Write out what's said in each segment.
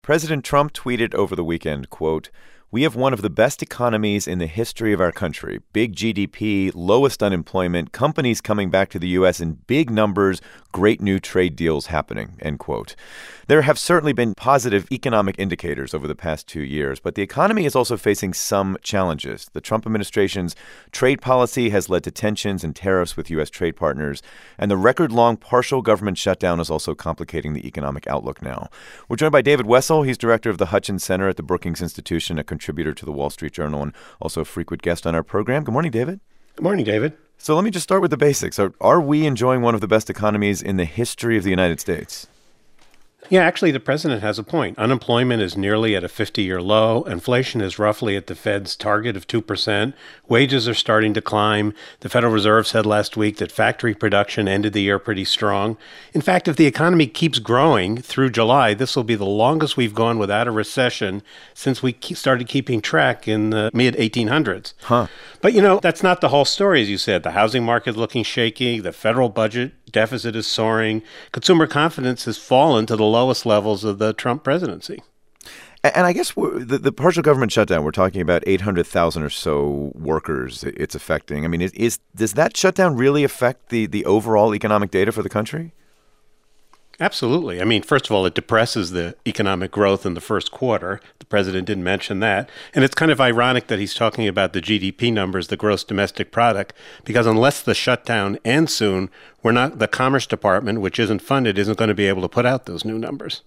President Trump tweeted over the weekend, quote, "We have one of the best economies in the history of our country. Big GDP, lowest unemployment, companies coming back to the U.S. in big numbers, great new trade deals happening," end quote. There have certainly been positive economic indicators over the past 2 years, but the economy is also facing some challenges. The Trump administration's trade policy has led to tensions and tariffs with U.S. trade partners, and the record-long partial government shutdown is also complicating the economic outlook now. We're joined by David Wessel. He's director of the Hutchins Center at the Brookings Institution, a contributor to the Wall Street Journal, and also a frequent guest on our program. Good morning, David. Good morning, David. So let me just start with the basics. Are we enjoying one of the best economies in the history of the United States? Yeah, actually, the president has a point. Unemployment is nearly at a 50-year low. Inflation is roughly at the Fed's target of 2%. Wages are starting to climb. The Federal Reserve said last week that factory production ended the year pretty strong. In fact, if the economy keeps growing through July, this will be the longest we've gone without a recession since we started keeping track in the mid-1800s. But, that's not the whole story, as you said. The housing market is looking shaky. The federal budget deficit is soaring. Consumer confidence has fallen to the lowest levels of the Trump presidency. And I guess the partial government shutdown, we're talking about 800,000 or so workers it's affecting. I mean, does that shutdown really affect the overall economic data for the country? Absolutely. I mean, first of all, it depresses the economic growth in the first quarter. The president didn't mention that. And it's kind of ironic that he's talking about the GDP numbers, the gross domestic product, because unless the shutdown ends soon, the Commerce Department, which isn't funded, isn't going to be able to put out those new numbers.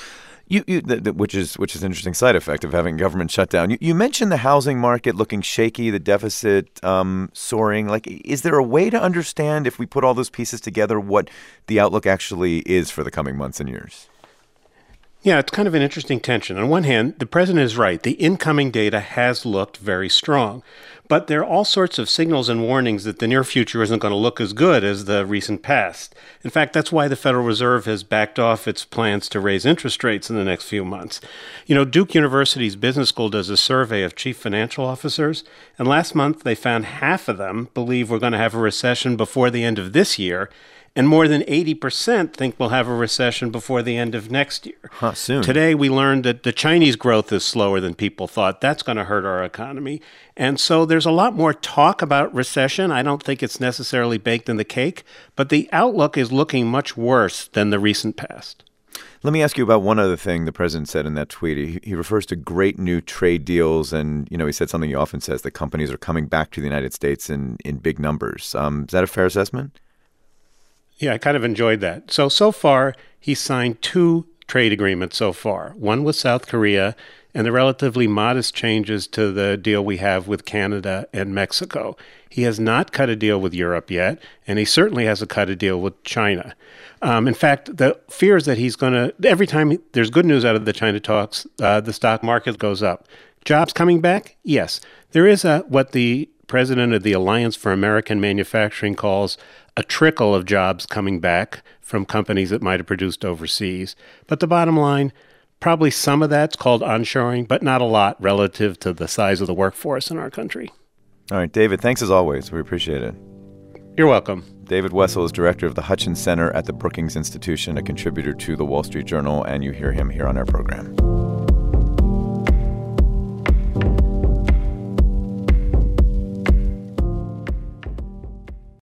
Which is an interesting side effect of having government shutdown. You mentioned the housing market looking shaky, the deficit soaring. Is there a way to understand, if we put all those pieces together, what the outlook actually is for the coming months and years? Yeah, it's kind of an interesting tension. On one hand, the president is right. The incoming data has looked very strong. But there are all sorts of signals and warnings that the near future isn't going to look as good as the recent past. In fact, that's why the Federal Reserve has backed off its plans to raise interest rates in the next few months. Duke University's business school does a survey of chief financial officers, and last month they found half of them believe we're going to have a recession before the end of this year, and more than 80% think we'll have a recession before the end of next year. Soon. Today, we learned that the Chinese growth is slower than people thought. That's going to hurt our economy. And so there's a lot more talk about recession. I don't think it's necessarily baked in the cake, but the outlook is looking much worse than the recent past. Let me ask you about one other thing the president said in that tweet. He refers to great new trade deals, and, he said something he often says, that companies are coming back to the United States in big numbers. Is that a fair assessment? Yeah, I kind of enjoyed that. So far, he's signed 2 trade agreements so far, one with South Korea and the relatively modest changes to the deal we have with Canada and Mexico. He has not cut a deal with Europe yet, and he certainly hasn't cut a deal with China. In fact, the fear is that he's going to, every time there's good news out of the China talks, the stock market goes up. Jobs coming back? Yes. There is what the president of the Alliance for American Manufacturing calls a trickle of jobs coming back from companies that might have produced overseas. But the bottom line, probably some of that's called onshoring, but not a lot relative to the size of the workforce in our country. All right, David, thanks as always. We appreciate it. You're welcome. David Wessel is director of the Hutchins Center at the Brookings Institution, a contributor to the Wall Street Journal, and you hear him here on our program.